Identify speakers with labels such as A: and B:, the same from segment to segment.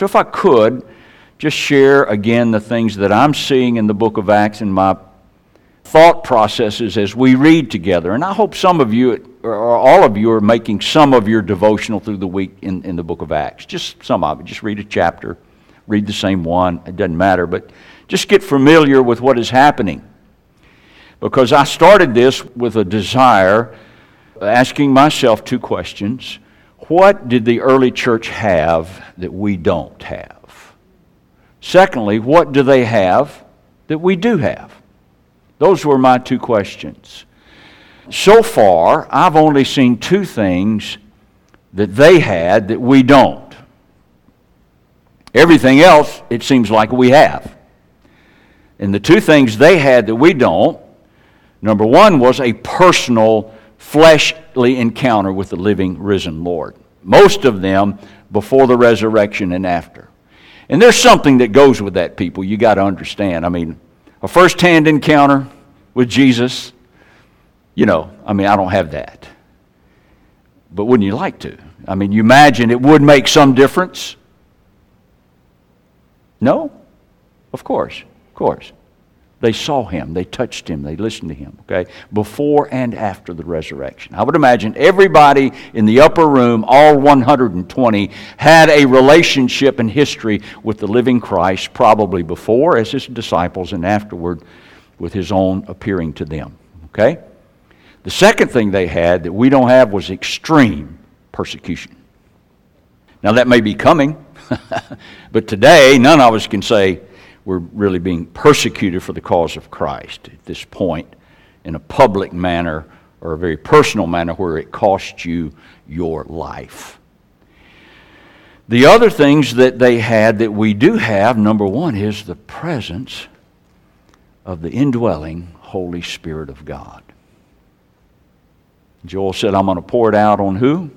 A: So if I could, just share again the things that I'm seeing in the book of Acts and my thought processes as we read together. And I hope some of you, or all of you, are making some of your devotional through the week in the book of Acts. Just some of it. Just read a chapter. Read the same one. It doesn't matter. But just get familiar with what is happening. Because I started this with a desire, asking myself two questions. What did the early church have that we don't have? Secondly, what do they have that we do have? Those were my two questions. So far, I've only seen two things that they had that we don't. Everything else, it seems like we have. And the two things they had that we don't, number one was a personal, fleshly encounter with the living, risen Lord. Most of them before the resurrection and after. And there's something that goes with that, people. You got to understand. I mean, a first-hand encounter with Jesus, I don't have that. But wouldn't you like to? I mean, you imagine it would make some difference? No? Of course. They saw him, they touched him, they listened to him, okay? Before and after the resurrection. I would imagine everybody in the upper room, all 120, had a relationship and history with the living Christ, probably before as his disciples and afterward with his own appearing to them, okay? The second thing they had that we don't have was extreme persecution. Now that may be coming, but today none of us can say, we're really being persecuted for the cause of Christ at this point in a public manner or a very personal manner where it costs you your life. The other things that they had that we do have, number one, is the presence of the indwelling Holy Spirit of God. Joel said, I'm going to pour it out on who?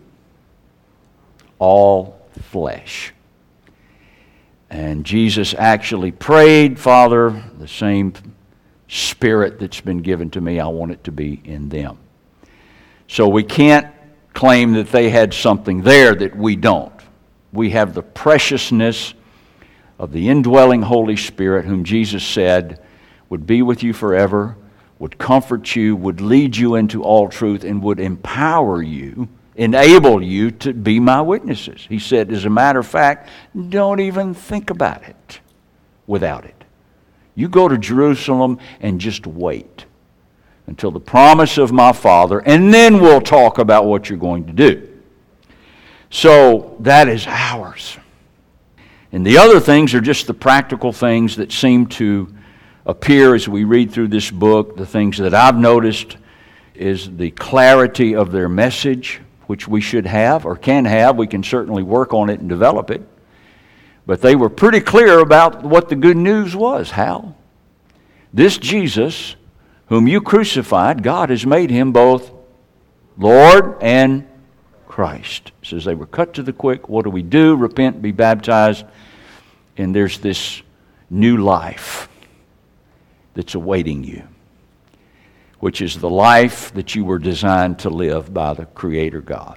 A: All flesh. And Jesus actually prayed, Father, the same Spirit that's been given to me, I want it to be in them. So we can't claim that they had something there that we don't. We have the preciousness of the indwelling Holy Spirit, whom Jesus said would be with you forever, would comfort you, would lead you into all truth, and would empower you, enable you to be my witnesses. He said, as a matter of fact, don't even think about it without it. You go to Jerusalem and just wait until the promise of my Father, and then we'll talk about what you're going to do. So that is ours. And the other things are just the practical things that seem to appear as we read through this book. The things that I've noticed is the clarity of their message, which we should have or can have. We can certainly work on it and develop it. But they were pretty clear about what the good news was. How? This Jesus, whom you crucified, God has made him both Lord and Christ. It says they were cut to the quick. What do? Repent, be baptized, and there's this new life that's awaiting you, which is the life that you were designed to live by the Creator God.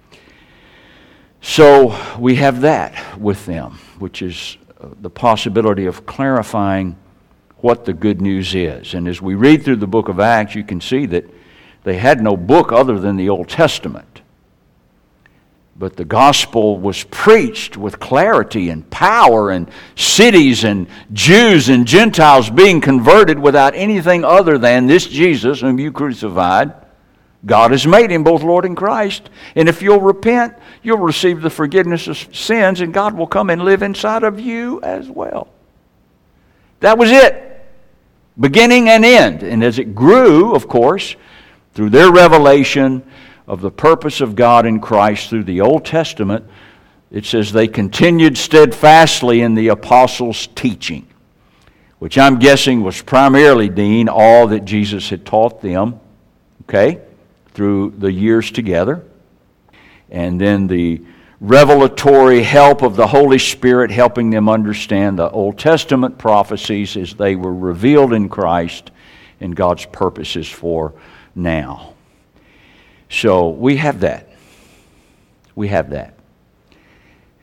A: So we have that with them, which is the possibility of clarifying what the good news is. And as we read through the book of Acts, you can see that they had no book other than the Old Testament. But the gospel was preached with clarity and power, and cities and Jews and Gentiles being converted without anything other than this Jesus whom you crucified. God has made him both Lord and Christ. And if you'll repent, you'll receive the forgiveness of sins, and God will come and live inside of you as well. That was it. Beginning and end. And as it grew, of course, through their revelation of the purpose of God in Christ through the Old Testament, it says they continued steadfastly in the apostles' teaching, which I'm guessing was primarily, Dean, all that Jesus had taught them, okay, through the years together. And then the revelatory help of the Holy Spirit helping them understand the Old Testament prophecies as they were revealed in Christ and God's purposes for now. So we have that. We have that.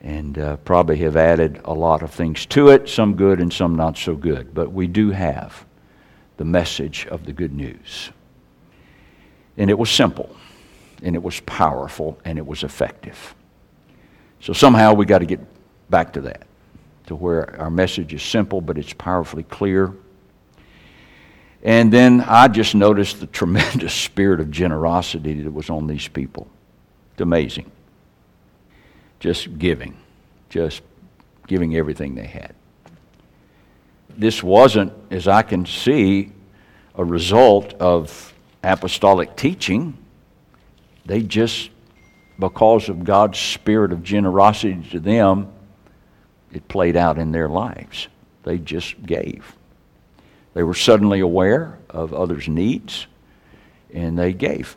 A: and probably have added a lot of things to it, some good and some not so good. But we do have the message of the good news. And it was simple, and it was powerful, and it was effective. So somehow we got to get back to that, to where our message is simple, but it's powerfully clear. And then I just noticed the tremendous spirit of generosity that was on these people. It's amazing. Just giving everything they had. This wasn't, as I can see, a result of apostolic teaching. They just, because of God's spirit of generosity to them, it played out in their lives. They just gave. They were suddenly aware of others' needs, and they gave.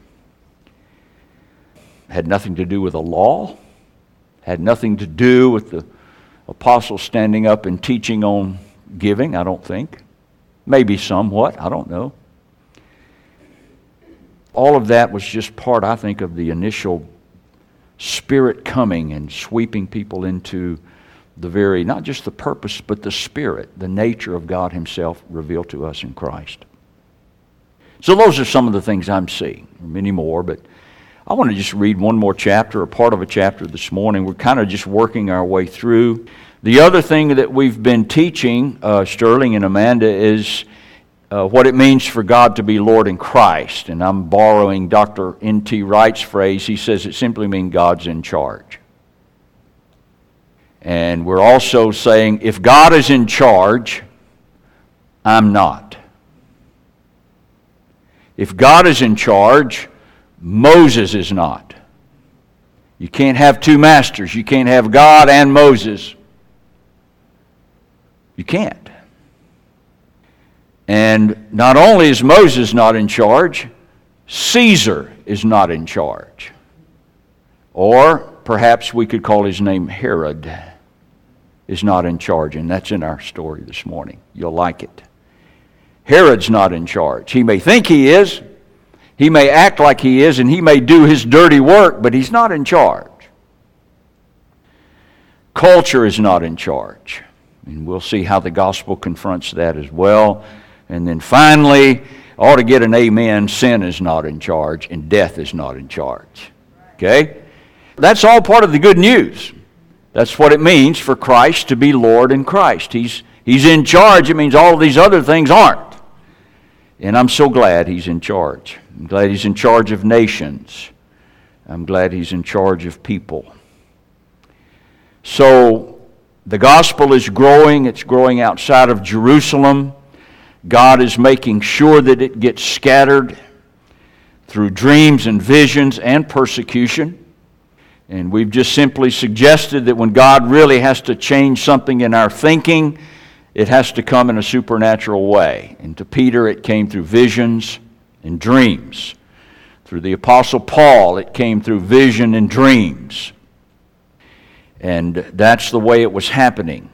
A: Had nothing to do with the law, had nothing to do with the apostles standing up and teaching on giving, I don't think. Maybe somewhat, I don't know. All of that was just part, I think, of the initial Spirit coming and sweeping people into the very, not just the purpose, but the Spirit, the nature of God Himself revealed to us in Christ. So those are some of the things I'm seeing. There are many more, but I want to just read one more chapter, or part of a chapter this morning. We're kind of just working our way through. The other thing that we've been teaching, Sterling and Amanda, is what it means for God to be Lord in Christ. And I'm borrowing Dr. N.T. Wright's phrase. He says it simply means God's in charge. And we're also saying, if God is in charge, I'm not. If God is in charge, Moses is not. You can't have two masters. You can't have God and Moses. You can't. And not only is Moses not in charge, Caesar is not in charge. Or perhaps we could call his name Herod is not in charge, and that's in our story this morning. You'll like it. Herod's not in charge. He may think he is, he may act like he is, and he may do his dirty work, but he's not in charge. Culture is not in charge. And we'll see how the gospel confronts that as well. And then finally, ought to get an amen, sin is not in charge, and death is not in charge. Okay? That's all part of the good news. That's what it means for Christ to be Lord in Christ. He's in charge. It means all of these other things aren't. And I'm so glad He's in charge. I'm glad He's in charge of nations. I'm glad He's in charge of people. So the gospel is growing. It's growing outside of Jerusalem. God is making sure that it gets scattered through dreams and visions and persecution. And we've just simply suggested that when God really has to change something in our thinking, it has to come in a supernatural way. And to Peter, it came through visions and dreams. Through the Apostle Paul, it came through vision and dreams. And that's the way it was happening.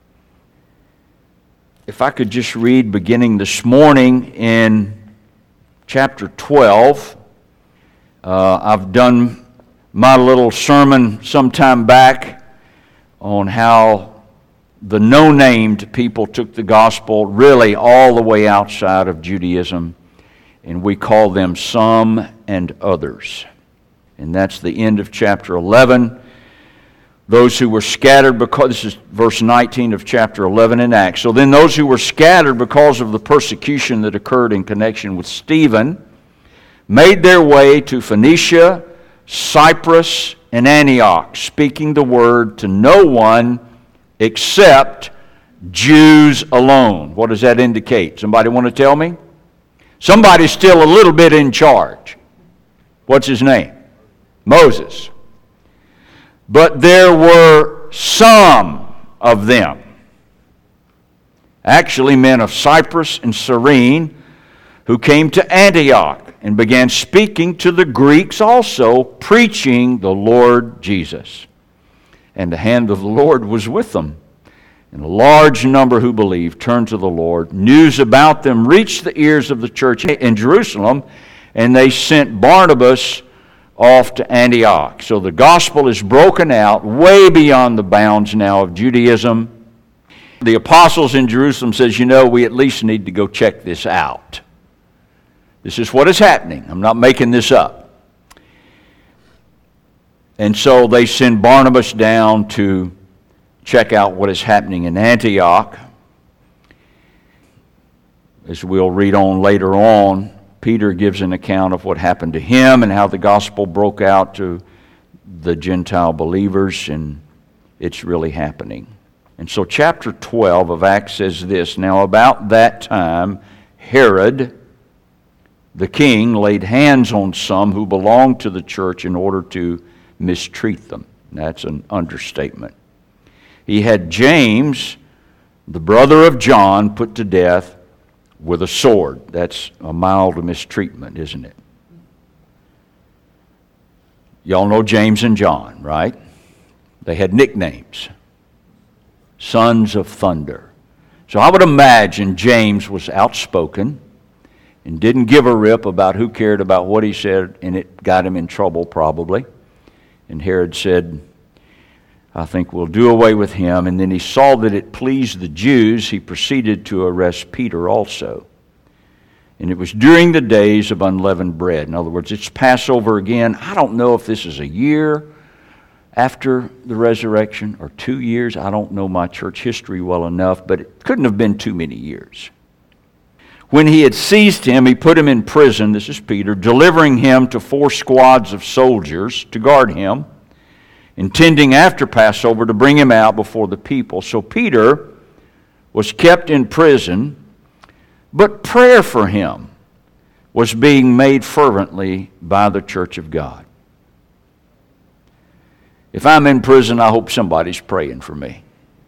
A: If I could just read beginning this morning in chapter 12. I've done my little sermon some time back on how the no-named people took the gospel really all the way outside of Judaism, and we call them some and others. And that's the end of chapter 11. Those who were scattered because, this is verse 19 of chapter 11 in Acts. So then those who were scattered because of the persecution that occurred in connection with Stephen made their way to Phoenicia, Cyprus, and Antioch, speaking the word to no one except Jews alone. What does that indicate? Somebody want to tell me? Somebody's still a little bit in charge. What's his name? Moses. But there were some of them, actually men of Cyprus and Cyrene, who came to Antioch and began speaking to the Greeks also, preaching the Lord Jesus. And the hand of the Lord was with them. And a large number who believed turned to the Lord. News about them reached the ears of the church in Jerusalem, and they sent Barnabas off to Antioch. So the gospel is broken out way beyond the bounds now of Judaism. The apostles in Jerusalem says, we at least need to go check this out. This is what is happening. I'm not making this up. And so they send Barnabas down to check out what is happening in Antioch. As we'll read on later on, Peter gives an account of what happened to him and how the gospel broke out to the Gentile believers, and it's really happening. And so chapter 12 of Acts says this, "Now about that time, Herod, the king, laid hands on some who belonged to the church in order to mistreat them." That's an understatement. He had James, the brother of John, put to death with a sword. That's a mild mistreatment, isn't it? Y'all know James and John, right? They had nicknames. Sons of Thunder. So I would imagine James was outspoken and didn't give a rip about who cared about what he said, and it got him in trouble probably. And Herod said, "I think we'll do away with him." And then he saw that it pleased the Jews. He proceeded to arrest Peter also. And it was during the days of unleavened bread. In other words, it's Passover again. I don't know if this is a year after the resurrection or 2 years. I don't know my church history well enough, but it couldn't have been too many years. When he had seized him, he put him in prison, this is Peter, delivering him to 4 squads of soldiers to guard him, intending after Passover to bring him out before the people. So Peter was kept in prison, but prayer for him was being made fervently by the church of God. If I'm in prison, I hope somebody's praying for me.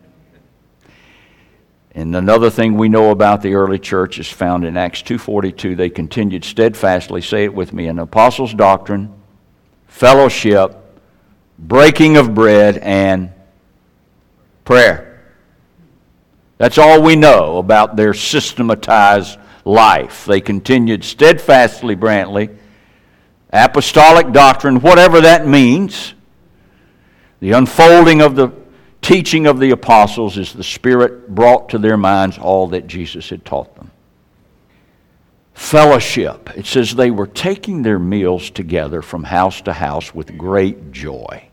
A: And another thing we know about the early church is found in Acts 2:42. They continued steadfastly, say it with me, in apostles' doctrine, fellowship, breaking of bread, and prayer. That's all we know about their systematized life. They continued steadfastly, Brantley, apostolic doctrine, whatever that means. The unfolding of the teaching of the apostles as the Spirit brought to their minds all that Jesus had taught them. Fellowship. It says they were taking their meals together from house to house with great joy.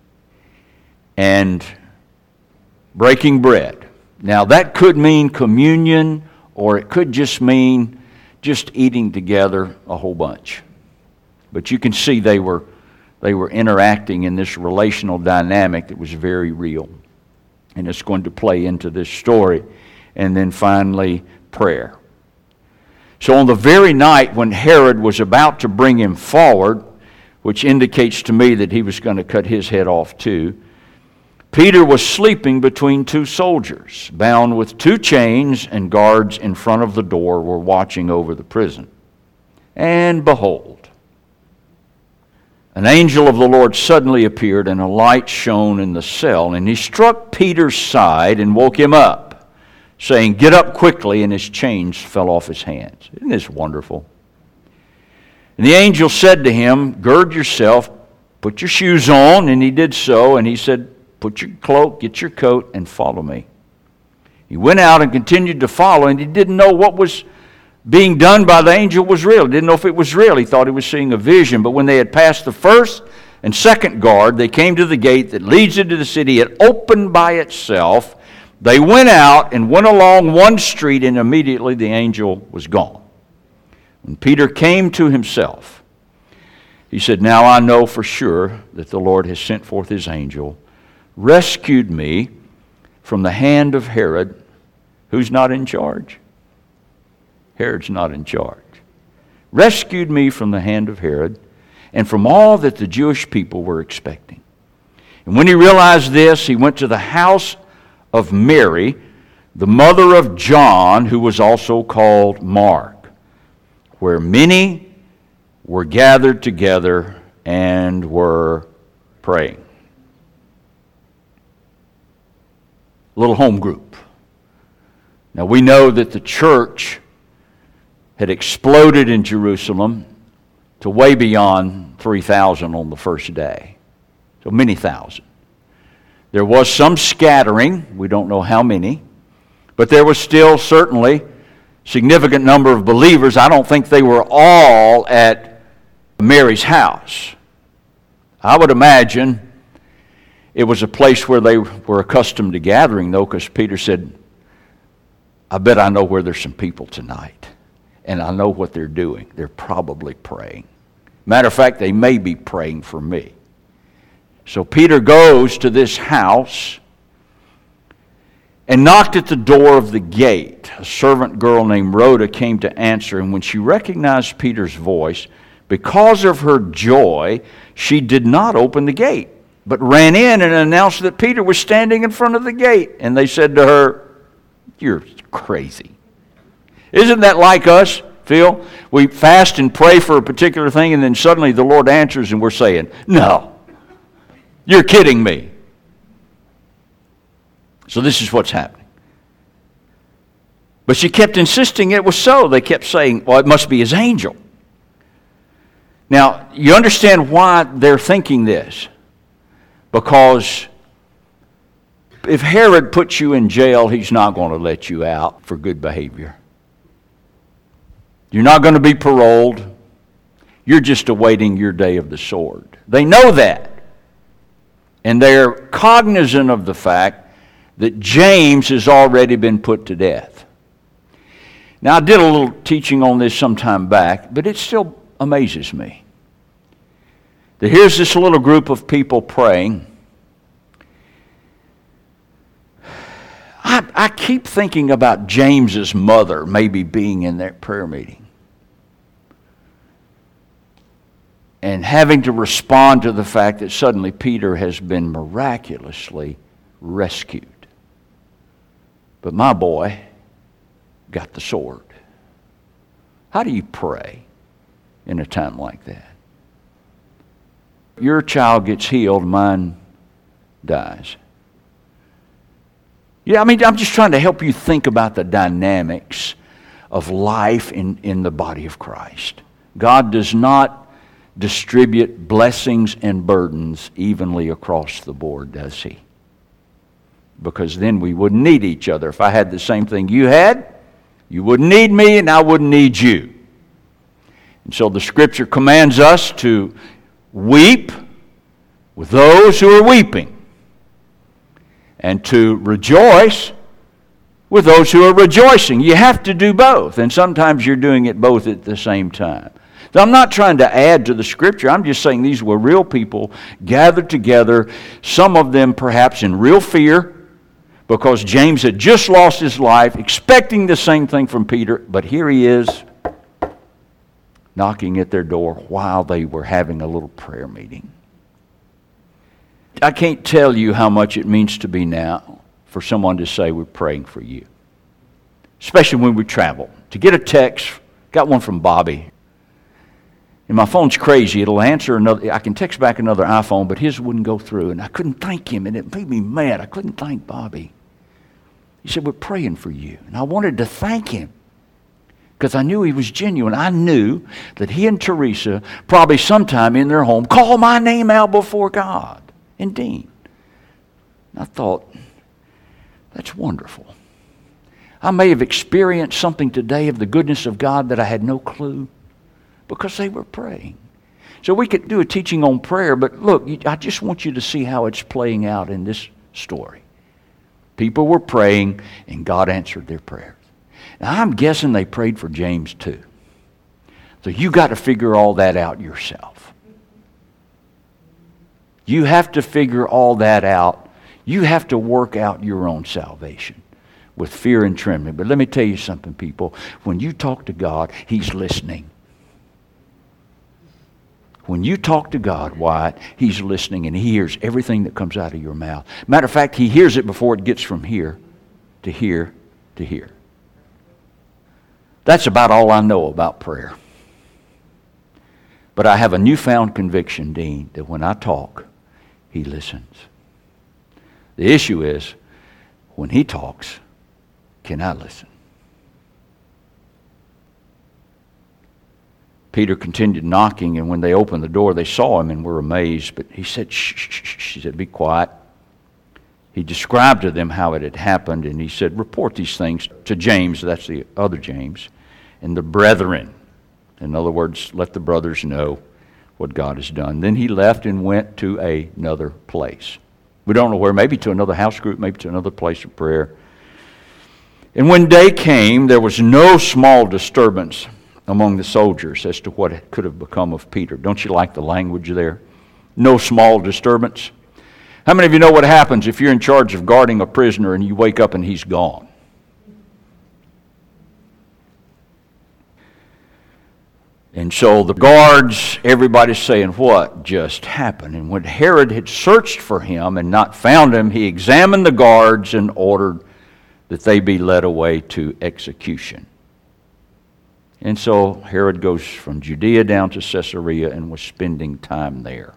A: And breaking bread. Now that could mean communion, or it could just mean just eating together a whole bunch. But you can see they were interacting in this relational dynamic that was very real. And it's going to play into this story. And then finally, prayer. So on the very night when Herod was about to bring him forward, which indicates to me that he was going to cut his head off too, Peter was sleeping between 2 soldiers, bound with 2 chains, and guards in front of the door were watching over the prison. And behold, an angel of the Lord suddenly appeared, and a light shone in the cell. And he struck Peter's side and woke him up, saying, "Get up quickly," and his chains fell off his hands. Isn't this wonderful? And the angel said to him, "Gird yourself, put your shoes on." And he did so, and he said, "Put your cloak, get your coat, and follow me." He went out and continued to follow, and he didn't know what was being done by the angel was real. He didn't know if it was real. He thought he was seeing a vision. But when they had passed the first and second guard, they came to the gate that leads into the city. It opened by itself. They went out and went along one street, and immediately the angel was gone. When Peter came to himself, he said, "Now I know for sure that the Lord has sent forth his angel, rescued me from the hand of Herod," who's not in charge. Herod's not in charge. "Rescued me from the hand of Herod and from all that the Jewish people were expecting." And when he realized this, he went to the house of Mary, the mother of John, who was also called Mark, where many were gathered together and were praying. Little home group. Now we know that the church had exploded in Jerusalem to way beyond 3,000 on the first day. So many thousand. There was some scattering. We don't know how many. But there was still certainly significant number of believers. I don't think they were all at Mary's house. I would imagine it was a place where they were accustomed to gathering, though, because Peter said, I bet I know where there's some people tonight. And I know what they're doing. They're probably praying. Matter of fact, they may be praying for me. So Peter goes to this house and knocked at the door of the gate. A servant girl named Rhoda came to answer, and when she recognized Peter's voice, because of her joy, she did not open the gate, but ran in and announced that Peter was standing in front of the gate. And they said to her, "You're crazy." Isn't that like us, Phil? We fast and pray for a particular thing, and then suddenly the Lord answers, and we're saying, "No, you're kidding me." So this is what's happening. But she kept insisting it was so. They kept saying, well, it must be his angel. Now, you understand why they're thinking this. Because if Herod puts you in jail, he's not going to let you out for good behavior. You're not going to be paroled. You're just awaiting your day of the sword. They know that. And they're cognizant of the fact that James has already been put to death. Now, I did a little teaching on this some time back, but it still amazes me that here's this little group of people praying. I keep thinking about James's mother maybe being in that prayer meeting and having to respond to the fact that suddenly Peter has been miraculously rescued. But my boy got the sword. How do you pray in a time like that? Your child gets healed, mine dies. Yeah, I mean, I'm just trying to help you think about the dynamics of life in the body of Christ. God does not distribute blessings and burdens evenly across the board, does He? Because then we wouldn't need each other. If I had the same thing you had, you wouldn't need me and I wouldn't need you. And so the Scripture commands us to weep with those who are weeping and to rejoice with those who are rejoicing. You have to do both, and sometimes you're doing it both at the same time. So I'm not trying to add to the Scripture. I'm just saying these were real people gathered together, some of them perhaps in real fear, because James had just lost his life, expecting the same thing from Peter, but here he is knocking at their door while they were having a little prayer meeting. I can't tell you how much it means to me now for someone to say we're praying for you, especially when we travel. To get a text, got one from Bobby. And my phone's crazy. It'll answer another. I can text back another iPhone, but his wouldn't go through. And I couldn't thank him, and it made me mad. I couldn't thank Bobby. He said, we're praying for you. And I wanted to thank him because I knew he was genuine. I knew that he and Teresa, probably sometime in their home, called my name out before God and Dean. And I thought, that's wonderful. I may have experienced something today of the goodness of God that I had no clue because they were praying. So we could do a teaching on prayer, but look, I just want you to see how it's playing out in this story. People were praying, and God answered their prayers. Now, I'm guessing they prayed for James too. So you got to figure all that out yourself. You have to figure all that out. You have to work out your own salvation with fear and trembling. But let me tell you something, people. When you talk to God, He's listening. When you talk to God, Wyatt, He's listening and He hears everything that comes out of your mouth. Matter of fact, He hears it before it gets from here to here to here. That's about all I know about prayer. But I have a newfound conviction, Dean, that when I talk, He listens. The issue is, when He talks, can I listen? Peter continued knocking, and when they opened the door, they saw him and were amazed. But he said, shh, shh, shh. He said, be quiet. He described to them how it had happened, and he said, report these things to James, that's the other James, and the brethren. In other words, let the brothers know what God has done. Then he left and went to another place. We don't know where, maybe to another house group, maybe to another place of prayer. And when day came, there was no small disturbance among the soldiers as to what could have become of Peter. Don't you like the language there? No small disturbance. How many of you know what happens if you're in charge of guarding a prisoner and you wake up and he's gone? And so the guards, everybody's saying, what just happened? And when Herod had searched for him and not found him, he examined the guards and ordered that they be led away to execution. And so Herod goes from Judea down to Caesarea and was spending time there.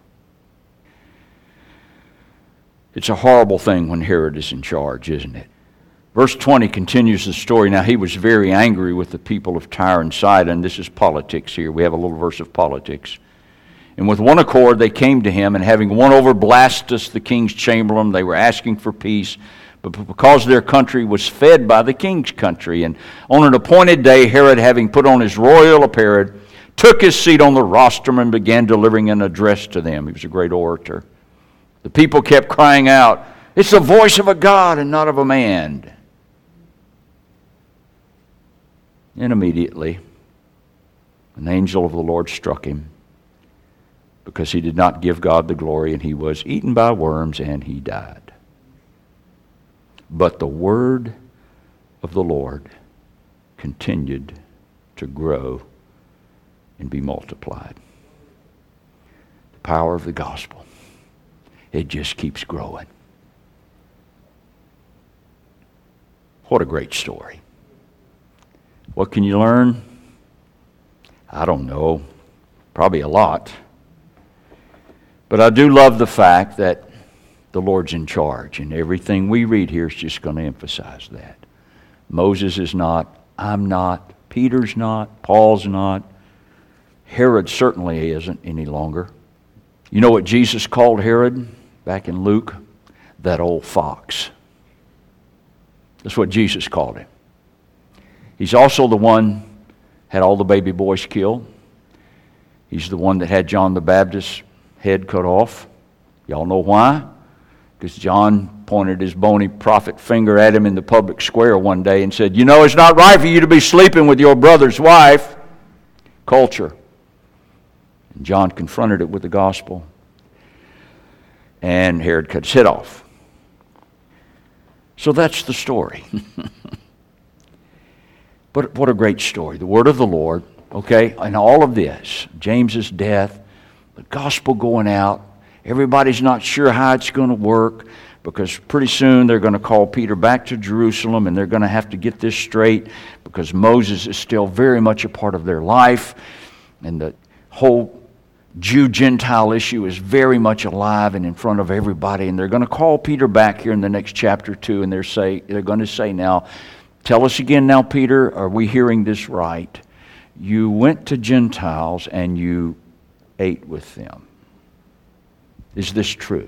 A: It's a horrible thing when Herod is in charge, isn't it? Verse 20 continues the story. Now he was very angry with the people of Tyre and Sidon. This is politics here. We have a little verse of politics. And with one accord they came to him, and having won over Blastus, the king's chamberlain, they were asking for peace, but because their country was fed by the king's country. And on an appointed day, Herod, having put on his royal apparel, took his seat on the rostrum and began delivering an address to them. He was a great orator. The people kept crying out, it's the voice of a God and not of a man. And immediately, an angel of the Lord struck him because he did not give God the glory, and he was eaten by worms, and he died. But the word of the Lord continued to grow and be multiplied. The power of the gospel. It just keeps growing. What a great story. What can you learn? I don't know. Probably a lot. But I do love the fact that the Lord's in charge, and everything we read here is just going to emphasize that. Moses is not, I'm not, Peter's not, Paul's not, Herod certainly isn't any longer. You know what Jesus called Herod back in Luke? That old fox. That's what Jesus called him. He's also the one had all the baby boys killed. He's the one that had John the Baptist's head cut off. Y'all know why? Because John pointed his bony prophet finger at him in the public square one day and said, you know, it's not right for you to be sleeping with your brother's wife. Culture. And John confronted it with the gospel. And Herod cut his head off. So that's the story. But what a great story. The word of the Lord, okay, and all of this, James's death, the gospel going out, everybody's not sure how it's going to work because pretty soon they're going to call Peter back to Jerusalem and they're going to have to get this straight because Moses is still very much a part of their life and the whole Jew-Gentile issue is very much alive and in front of everybody, and they're going to call Peter back here in the next chapter 2, and they're going to say, now, tell us again now, Peter, are we hearing this right? You went to Gentiles and you ate with them. Is this true?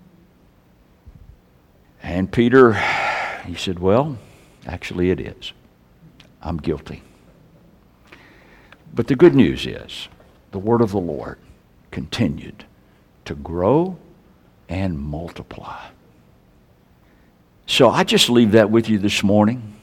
A: And Peter, he said, well, actually it is. I'm guilty. But the good news is, the word of the Lord continued to grow and multiply. So I just leave that with you this morning.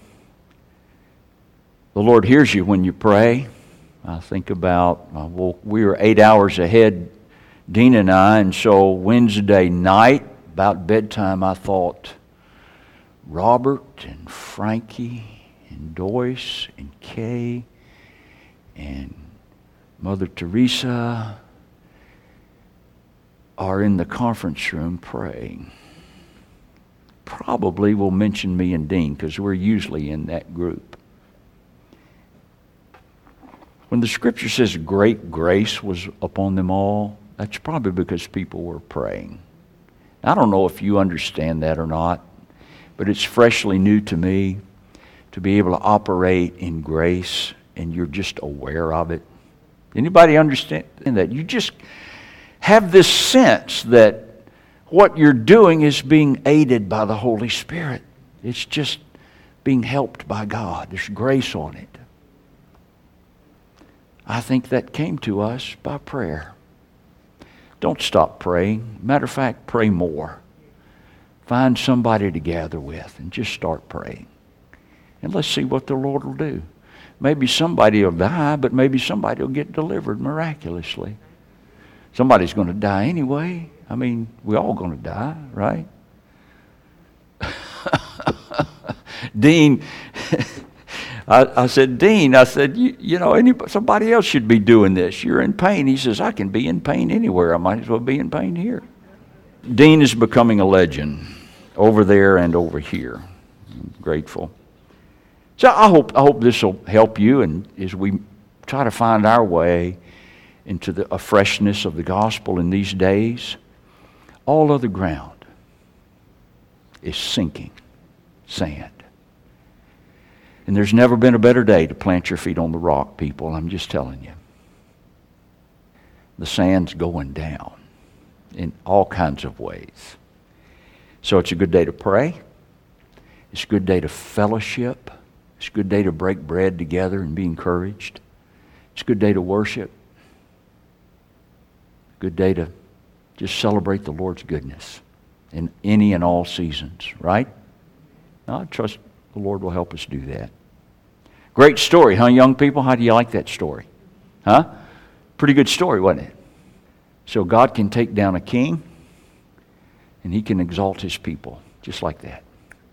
A: The Lord hears you when you pray. I think about, we were 8 hours ahead, Dean and I, and so Wednesday night, about bedtime, I thought, Robert and Frankie and Doyce and Kay and Mother Teresa are in the conference room praying. Probably will mention me and Dean because we're usually in that group. When the scripture says great grace was upon them all, that's probably because people were praying. I don't know if you understand that or not, but it's freshly new to me to be able to operate in grace and you're just aware of it. Anybody understand that? You just have this sense that what you're doing is being aided by the Holy Spirit. It's just being helped by God. There's grace on it. I think that came to us by prayer. Don't stop praying. Matter of fact, pray more. Find somebody to gather with and just start praying. And let's see what the Lord will do. Maybe somebody will die, but maybe somebody will get delivered miraculously. Somebody's going to die anyway. I mean, we're all going to die, right? Dean, I said, Dean, you know, somebody else should be doing this. You're in pain. He says, I can be in pain anywhere. I might as well be in pain here. Dean is becoming a legend over there and over here. I'm grateful. So I hope this will help you, and as we try to find our way into a freshness of the gospel in these days, all other ground is sinking sand. And there's never been a better day to plant your feet on the rock, people. I'm just telling you. The sand's going down in all kinds of ways. So it's a good day to pray. It's a good day to fellowship. It's a good day to break bread together and be encouraged. It's a good day to worship. Good day to just celebrate the Lord's goodness in any and all seasons, right? I trust the Lord will help us do that. Great story, huh, young people? How do you like that story? Huh? Pretty good story, wasn't it? So God can take down a king, and He can exalt His people just like that.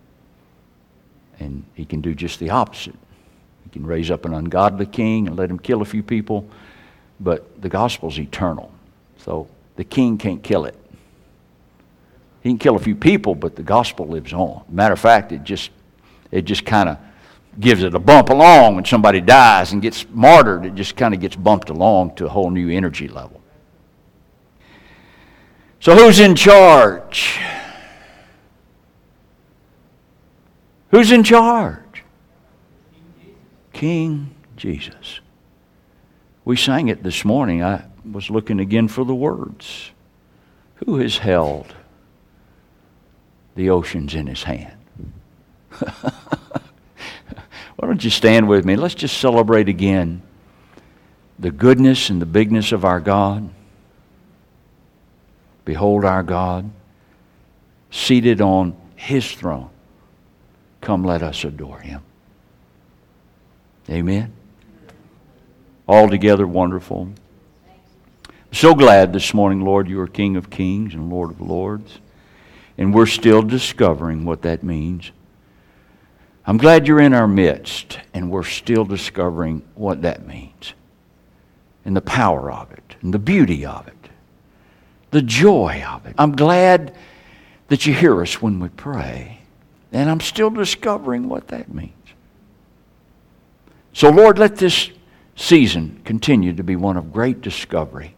A: And He can do just the opposite. He can raise up an ungodly king and let him kill a few people, but the gospel's eternal. So the king can't kill it. He can kill a few people, but the gospel lives on. Matter of fact, it just kind of gives it a bump along when somebody dies and gets martyred. It just kind of gets bumped along to a whole new energy level. So who's in charge? Who's in charge? King Jesus. We sang it this morning. I was looking again for the words. Who has held the oceans in His hand? Why don't you stand with me? Let's just celebrate again the goodness and the bigness of our God. Behold our God, seated on His throne. Come, let us adore Him. Amen. Altogether wonderful. I'm so glad this morning, Lord, You are King of Kings and Lord of Lords. And we're still discovering what that means. I'm glad You're in our midst, and we're still discovering what that means. And the power of it, and the beauty of it, the joy of it. I'm glad that You hear us when we pray. And I'm still discovering what that means. So, Lord, let this season continue to be one of great discovery.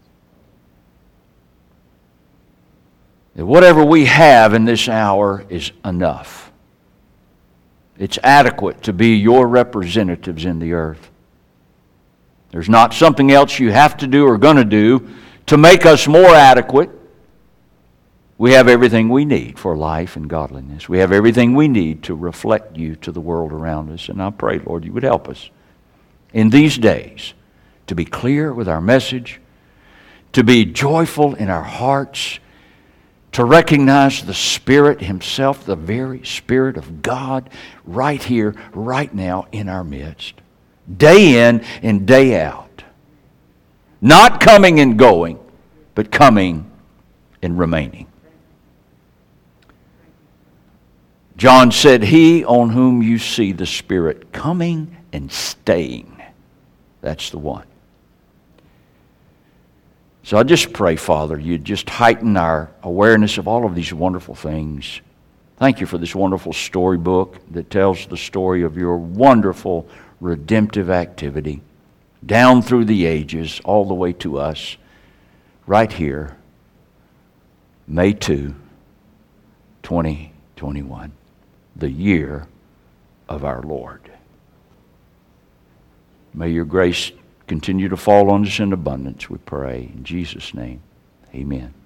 A: That whatever we have in this hour is enough. It's adequate to be Your representatives in the earth. There's not something else You have to do or going to do to make us more adequate. We have everything we need for life and godliness. We have everything we need to reflect You to the world around us. And I pray, Lord, You would help us in these days to be clear with our message, to be joyful in our hearts, to recognize the Spirit Himself, the very Spirit of God, right here, right now in our midst, day in and day out. Not coming and going, but coming and remaining. John said, He on whom you see the Spirit coming and staying, that's the one. So I just pray, Father, You just heighten our awareness of all of these wonderful things. Thank You for this wonderful storybook that tells the story of Your wonderful redemptive activity down through the ages, all the way to us, right here, May 2, 2021, the year of our Lord. May Your grace continue to fall on us in abundance, we pray. In Jesus' name, amen.